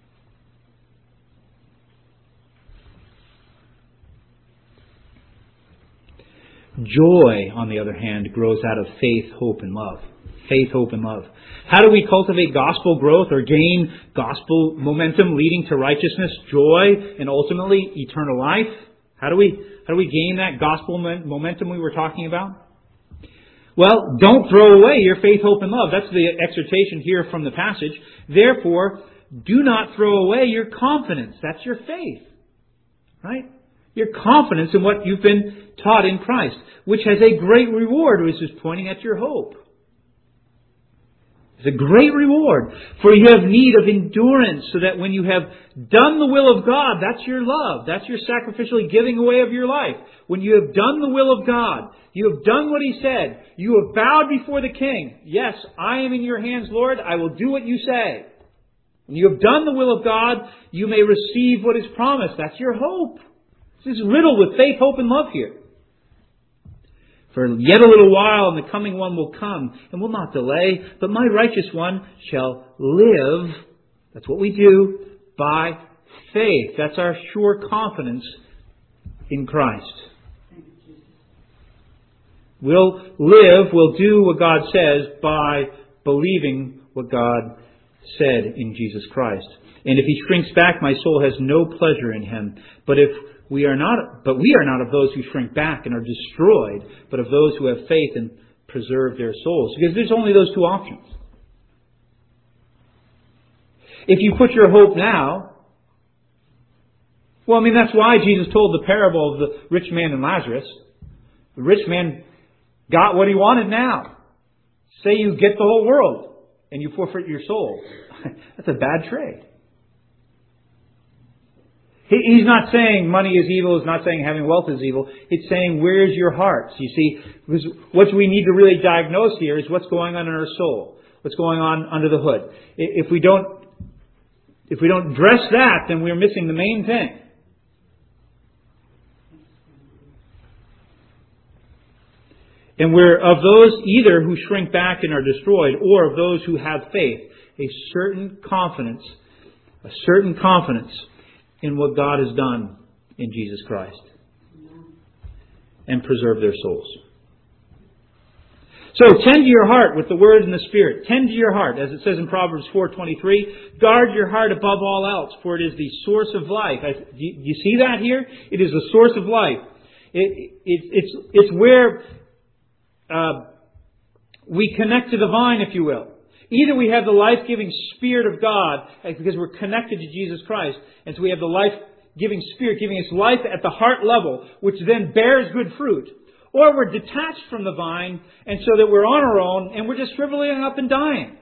Joy, on the other hand, grows out of faith, hope, and love. Faith, hope, and love. How do we cultivate gospel growth or gain gospel momentum leading to righteousness, joy, and ultimately eternal life? How do we how do we gain that gospel momentum we were talking about? Well, don't throw away your faith, hope, and love. That's the exhortation here from the passage. Therefore, do not throw away your confidence. That's your faith. Right? Your confidence in what you've been taught in Christ, which has a great reward, which is pointing at your hope. It's a great reward, for you have need of endurance, so that when you have done the will of God, that's your love, that's your sacrificially giving away of your life. When you have done the will of God, you have done what He said, you have bowed before the King. Yes, I am in your hands, Lord, I will do what you say. When you have done the will of God, you may receive what is promised. That's your hope. This is riddled with faith, hope, and love here. For yet a little while, and the coming one will come, and will not delay. But my righteous one shall live, that's what we do, by faith. That's our sure confidence in Christ. We'll live, we'll do what God says by believing what God said in Jesus Christ. And if He shrinks back, my soul has no pleasure in Him. But if we are not, but we are not of those who shrink back and are destroyed, but of those who have faith and preserve their souls. Because there's only those two options. If you put your hope now, well, I mean, that's why Jesus told the parable of the rich man and Lazarus. The rich man got what he wanted now. Say you get the whole world and you forfeit your soul. That's a bad trade. He's not saying money is evil. He's not saying having wealth is evil. It's saying, where's your heart? You see, what we need to really diagnose here is what's going on in our soul. What's going on under the hood. If we don't, if we don't address that, then we're missing the main thing. And we're of those either who shrink back and are destroyed, or of those who have faith, a certain confidence, a certain confidence in what God has done in Jesus Christ, and preserve their souls. So tend to your heart with the Word and the Spirit. Tend to your heart, as it says in Proverbs four twenty-three. Guard your heart above all else, for it is the source of life. I, do you see that here? It is the source of life. It, it, it's, it's where uh, we connect to the vine, if you will. Either we have the life-giving Spirit of God, because we're connected to Jesus Christ, and so we have the life-giving Spirit giving us life at the heart level, which then bears good fruit. Or we're detached from the vine, and so that we're on our own, and we're just shriveling up and dying.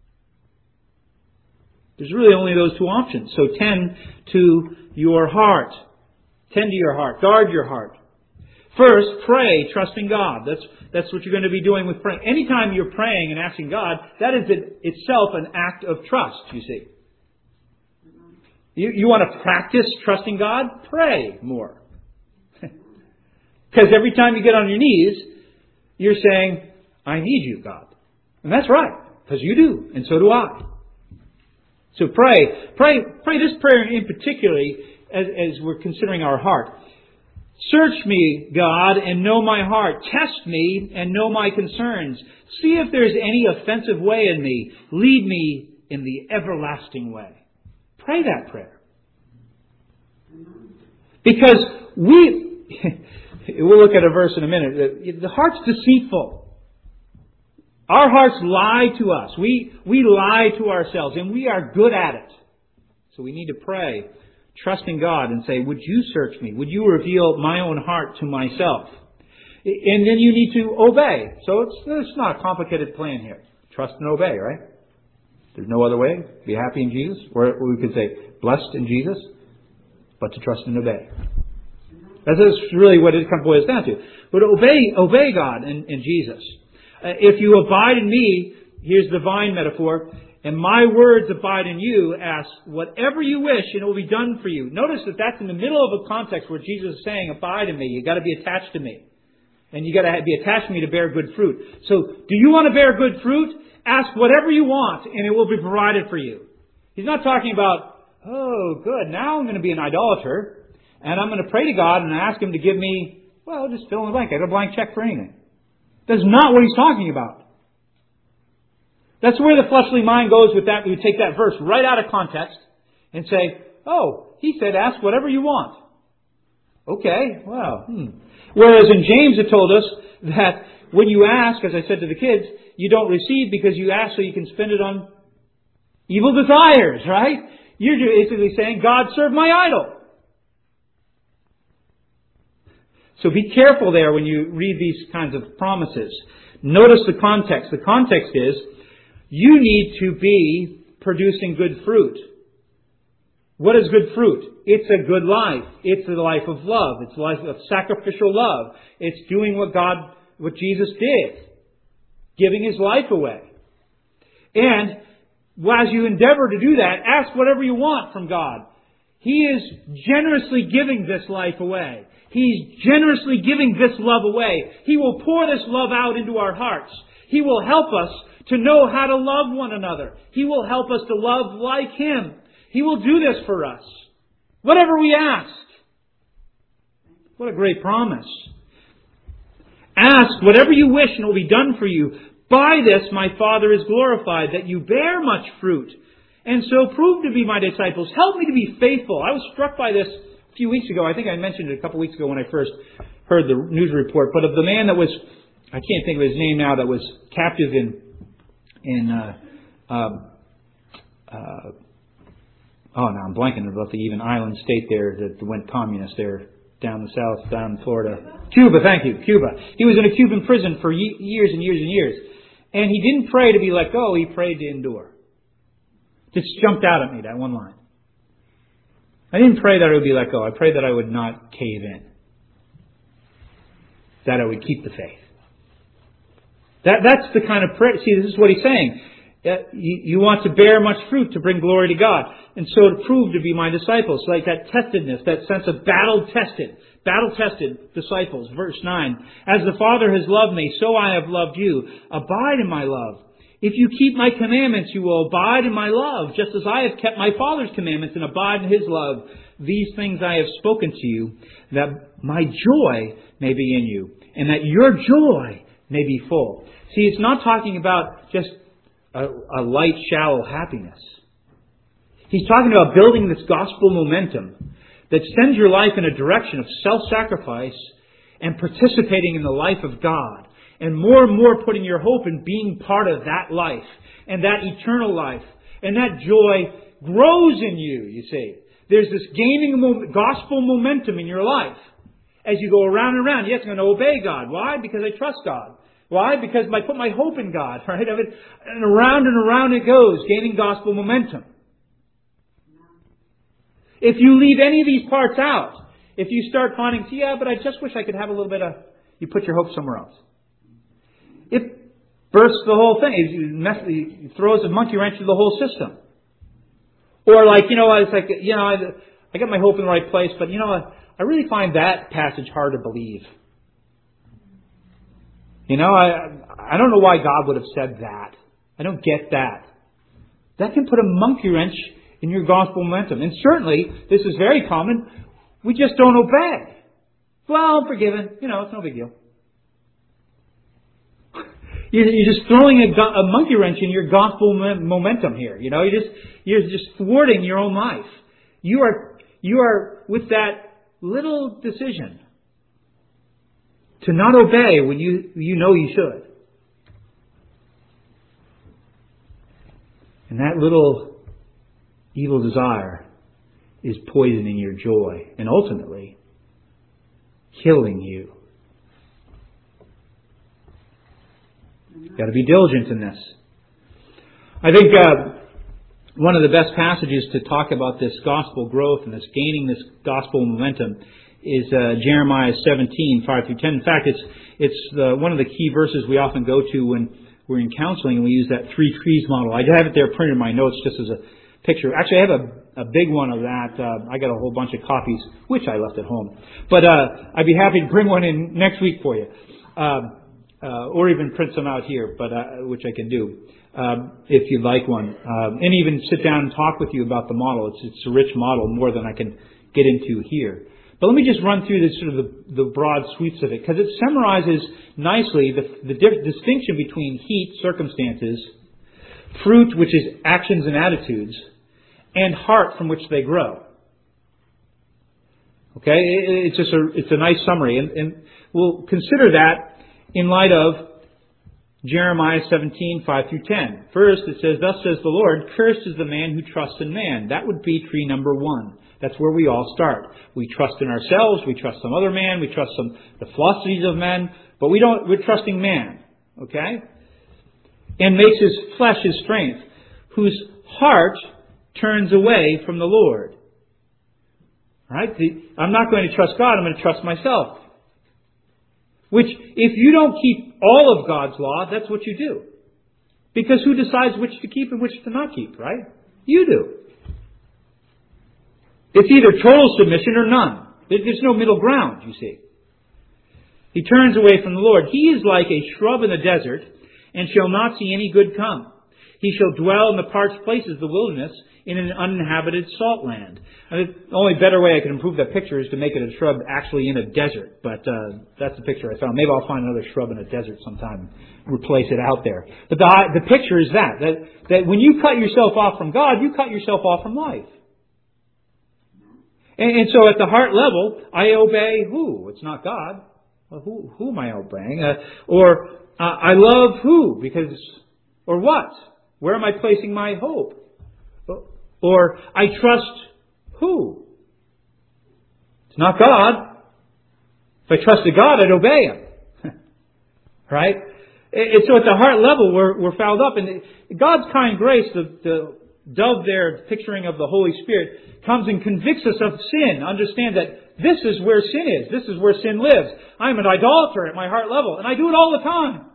There's really only those two options. So tend to your heart. Tend to your heart. Guard your heart. First, pray, trusting God. That's that's what you're going to be doing with praying. Anytime you're praying and asking God, that is it, itself an act of trust, you see. You, you want to practice trusting God? Pray more. Because every time you get on your knees, you're saying, I need you, God. And that's right, because you do, and so do I. So pray. Pray pray this prayer in particular as, as we're considering our heart. Search me, God, and know my heart. Test me and know my concerns. See if there's any offensive way in me. Lead me in the everlasting way. Pray that prayer. Because we, we'll look at a verse in a minute. The heart's deceitful. Our hearts lie to us. We, we lie to ourselves, and we are good at it. So we need to pray, trusting God, and say, would you search me? Would you reveal my own heart to myself? And then you need to obey. So it's, it's not a complicated plan here. Trust and obey, right? There's no other way. Be happy in Jesus. Or we could say, blessed in Jesus, but to trust and obey. That's really what it boils down to. But obey, obey God and, and Jesus. Uh, if you abide in me, here's the vine metaphor, and my words abide in you, ask whatever you wish and it will be done for you. Notice that that's in the middle of a context where Jesus is saying, abide in me. You've got to be attached to me. And you've got to be attached to me to bear good fruit. So, do you want to bear good fruit? Ask whatever you want and it will be provided for you. He's not talking about, oh, good, now I'm going to be an idolater and I'm going to pray to God and ask Him to give me, well, just fill in the blank. I got a blank check for anything. That's not what He's talking about. That's where the fleshly mind goes with that. We would take that verse right out of context and say, oh, He said ask whatever you want. Okay, well, hmm. Whereas in James it told us that when you ask, as I said to the kids, you don't receive because you ask so you can spend it on evil desires, right? You're basically saying, God, serve my idol. So be careful there when you read these kinds of promises. Notice the context. The context is, you need to be producing good fruit. What is good fruit? It's a good life. It's a life of love. It's a life of sacrificial love. It's doing what God, what Jesus did. Giving His life away. And as you endeavor to do that, ask whatever you want from God. He is generously giving this life away. He's generously giving this love away. He will pour this love out into our hearts. He will help us to know how to love one another. He will help us to love like Him. He will do this for us. Whatever we ask. What a great promise. Ask whatever you wish and it will be done for you. By this my Father is glorified, that you bear much fruit, and so prove to be my disciples. Help me to be faithful. I was struck by this a few weeks ago. I think I mentioned it a couple weeks ago when I first heard the news report. But of the man that was, I can't think of his name now, that was captive in, in uh, um, uh, oh, now I'm blanking about the even island state there that went communist there. Down the south, down in Florida. Cuba, thank you, Cuba. He was in a Cuban prison for ye- years and years and years. And he didn't pray to be let go, he prayed to endure. Just jumped out at me, that one line. I didn't pray that I would be let go. I prayed that I would not cave in. That I would keep the faith. That, that's the kind of prayer. See, this is what he's saying. Uh, you, you want to bear much fruit to bring glory to God. And so to prove to be my disciples. Like that testedness, that sense of battle-tested. Battle-tested disciples. Verse nine. As the Father has loved me, so I have loved you. Abide in my love. If you keep my commandments, you will abide in my love, just as I have kept my Father's commandments and abide in His love. These things I have spoken to you, that my joy may be in you, and that your joy may be full. See, it's not talking about just a, a light, shallow happiness. He's talking about building this gospel momentum that sends your life in a direction of self-sacrifice and participating in the life of God. And more and more putting your hope in being part of that life and that eternal life. And that joy grows in you, you see. There's this gaining mo- gospel momentum in your life. As you go around and around, yes, I'm going to obey God. Why? Because I trust God. Why? Because I put my hope in God. Right? And around and around it goes, gaining gospel momentum. If you leave any of these parts out, if you start finding, yeah, but I just wish I could have a little bit of, you put your hope somewhere else. It bursts the whole thing. It, mess, it throws a monkey wrench through the whole system. Or like, you know, it's like, you know, I, I got my hope in the right place, but you know, I, I really find that passage hard to believe. You know, I I don't know why God would have said that. I don't get that. That can put a monkey wrench in your gospel momentum. And certainly, this is very common, we just don't obey. Well, I'm forgiven. You know, it's no big deal. You're just throwing a, a monkey wrench in your gospel momentum here. You know, you're just you're just thwarting your own life. You are you are with that little decision to not obey when you you know you should, and that little evil desire is poisoning your joy and ultimately killing you. You've got to be diligent in this. I think uh, one of the best passages to talk about this gospel growth and this gaining this gospel momentum is uh, Jeremiah seventeen, five through ten. In fact, it's it's uh, one of the key verses we often go to when we're in counseling, and we use that three trees model. I have it there printed in my notes just as a picture. Actually, I have a, a big one of that. Uh, I got a whole bunch of copies, which I left at home. But uh, I'd be happy to bring one in next week for you. Um, Uh, or even print some out here, but uh, which I can do um, if you'd like one, um, and even sit down and talk with you about the model. It's it's a rich model, more than I can get into here. But let me just run through this sort of the, the broad sweeps of it, because it summarizes nicely the, the diff- distinction between heat, circumstances, fruit, which is actions and attitudes, and heart, from which they grow. Okay, it, it's just a it's a nice summary, and, and we'll consider that in light of Jeremiah seventeen, five through ten. First, it says, "Thus says the Lord, cursed is the man who trusts in man." That would be tree number one. That's where we all start. We trust in ourselves, we trust some other man, we trust some the philosophies of men, but we don't we're trusting man. Okay? And makes his flesh his strength, whose heart turns away from the Lord. Right? The, I'm not going to trust God, I'm going to trust myself. Which, if you don't keep all of God's law, that's what you do. Because who decides which to keep and which to not keep, right? You do. It's either total submission or none. There's no middle ground, you see. He turns away from the Lord. He is like a shrub in the desert, and shall not see any good come. He shall dwell in the parched places of the wilderness, in an uninhabited salt land. And the only better way I can improve that picture is to make it a shrub actually in a desert. But uh, that's the picture I found. Maybe I'll find another shrub in a desert sometime and replace it out there. But the, the picture is that, that, that when you cut yourself off from God, you cut yourself off from life. And, and so at the heart level, I obey who? It's not God. Well, who, who am I obeying? Uh, or uh, I love who? Because, or what? Where am I placing my hope? Or I trust who? It's not God. If I trusted God, I'd obey Him. Right? And so at the heart level, we're, we're fouled up. And God's kind grace, the, the dove there, picturing of the Holy Spirit, comes and convicts us of sin. Understand that this is where sin is. This is where sin lives. I'm an idolater at my heart level, and I do it all the time.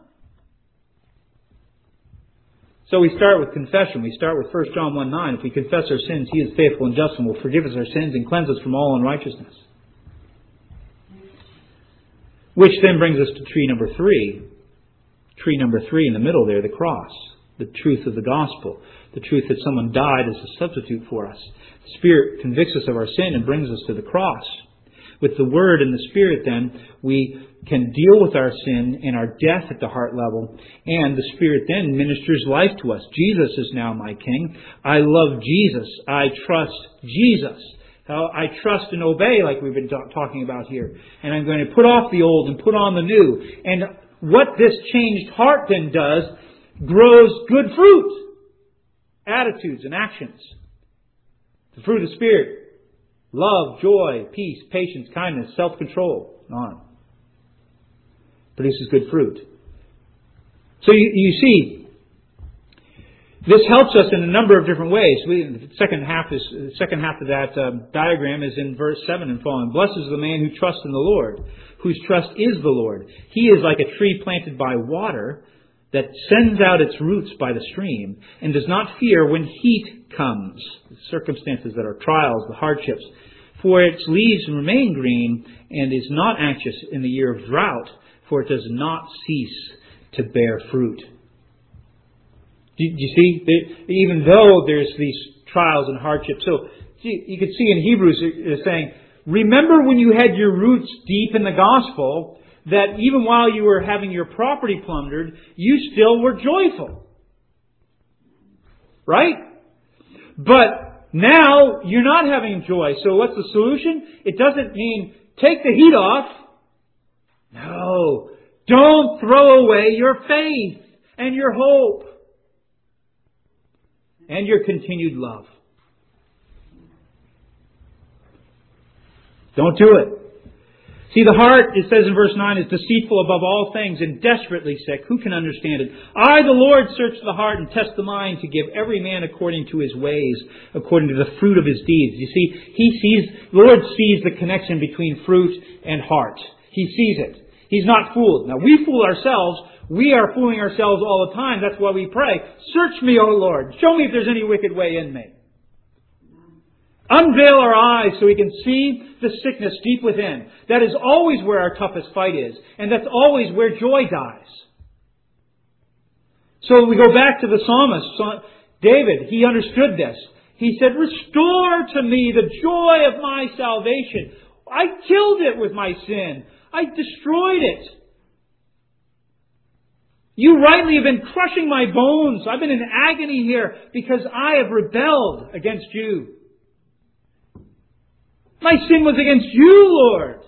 So we start with confession. We start with First John one nine. If we confess our sins, He is faithful and just and will forgive us our sins and cleanse us from all unrighteousness. Which then brings us to tree number three. Tree number three in the middle there, the cross. The truth of the gospel. The truth that someone died as a substitute for us. The Spirit convicts us of our sin and brings us to the cross. With the Word and the Spirit then, we can deal with our sin and our death at the heart level. And the Spirit then ministers life to us. Jesus is now my King. I love Jesus. I trust Jesus. I trust and obey like we've been talking about here. And I'm going to put off the old and put on the new. And what this changed heart then does, grows good fruit. Attitudes and actions. The fruit of the Spirit. Love, joy, peace, patience, kindness, self-control, and on. Produces good fruit. So you, you see, this helps us in a number of different ways. We, the second half is the second half of that um, diagram is in verse seven and following. Blessed is the man who trusts in the Lord, whose trust is the Lord. He is like a tree planted by water that sends out its roots by the stream and does not fear when heat comes, the circumstances that are trials, the hardships. For its leaves remain green and is not anxious in the year of drought, for it does not cease to bear fruit. Do you see? Even though there's these trials and hardships. So you can see in Hebrews it's saying, remember when you had your roots deep in the gospel, that even while you were having your property plundered, you still were joyful. Right? But now you're not having joy. So what's the solution? It doesn't mean take the heat off. No. Don't throw away your faith and your hope and your continued love. Don't do it. See, the heart, it says in verse nine, is deceitful above all things and desperately sick. Who can understand it? I, the Lord, search the heart and test the mind to give every man according to his ways, according to the fruit of his deeds. You see, He sees, the Lord sees the connection between fruit and heart. He sees it. He's not fooled. Now, we fool ourselves. We are fooling ourselves all the time. That's why we pray. Search me, O Lord. Show me if there's any wicked way in me. Unveil our eyes so we can see the sickness deep within. That is always where our toughest fight is. And that's always where joy dies. So we go back to the psalmist. David, he understood this. He said, restore to me the joy of my salvation. I killed it with my sin. I destroyed it. You rightly have been crushing my bones. I've been in agony here because I have rebelled against you. My sin was against you, Lord.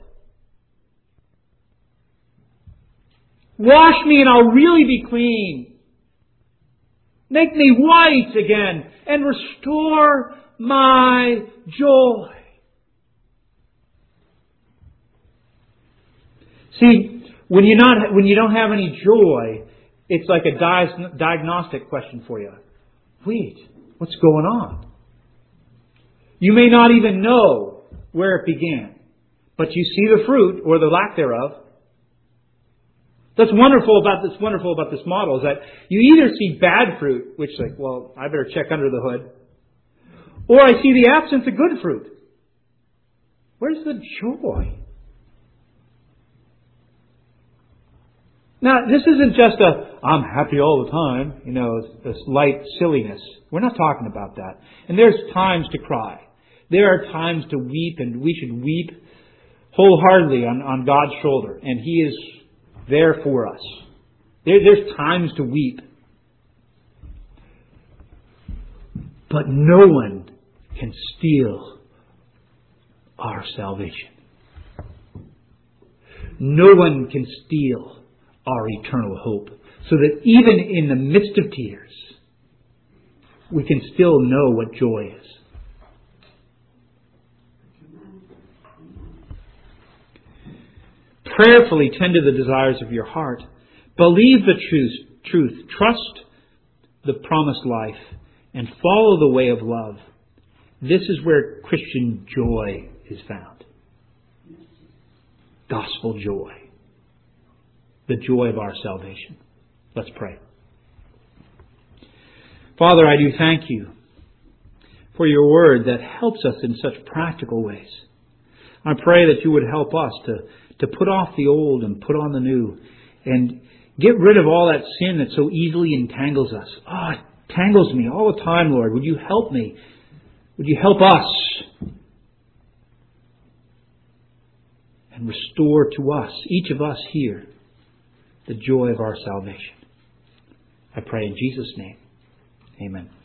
Wash me and I'll really be clean. Make me white again and restore my joy. See, when you're not, when you don't have any joy, it's like a di- diagnostic question for you. Wait, what's going on? You may not even know where it began, but you see the fruit or the lack thereof. That's wonderful about this. Wonderful about this model is that you either see bad fruit, which is like, well, I better check under the hood, or I see the absence of good fruit. Where's the joy? Now, this isn't just a, I'm happy all the time, you know, this light silliness. We're not talking about that. And there's times to cry. There are times to weep, and we should weep wholeheartedly on, on God's shoulder. And He is there for us. There, there's times to weep. But no one can steal our salvation. No one can steal our eternal hope. So that even in the midst of tears, we can still know what joy is. Prayerfully tend to the desires of your heart. Believe the truth, truth. Trust the promised life and follow the way of love. This is where Christian joy is found. Gospel joy. The joy of our salvation. Let's pray. Father, I do thank You for Your word that helps us in such practical ways. I pray that You would help us to, to put off the old and put on the new and get rid of all that sin that so easily entangles us. Oh, it tangles me all the time, Lord. Would You help me? Would You help us? And restore to us, each of us here, the joy of our salvation. I pray in Jesus' name. Amen.